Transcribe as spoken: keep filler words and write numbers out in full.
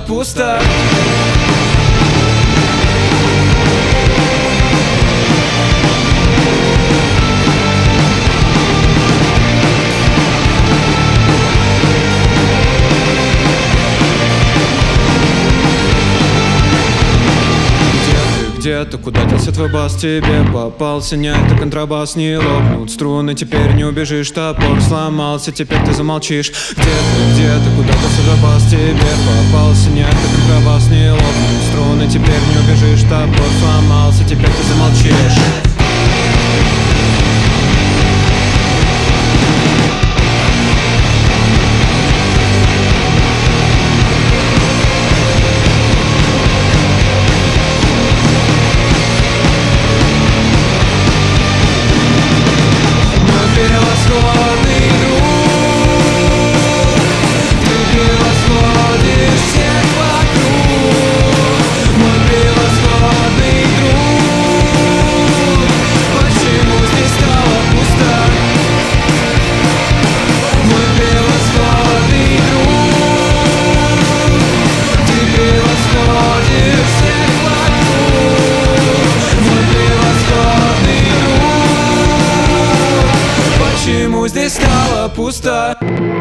пусто. Где-то куда делся твой бас, тебе попался не это контрабас, не лопнут струны, теперь не убежишь, топор сломался, теперь ты замолчишь. Где-то, где-то куда делся твой бас, тебе попался не это контрабас, не лопнут струны, теперь не убежишь, топор сломался, теперь ты замолчишь. Почему здесь стало пусто?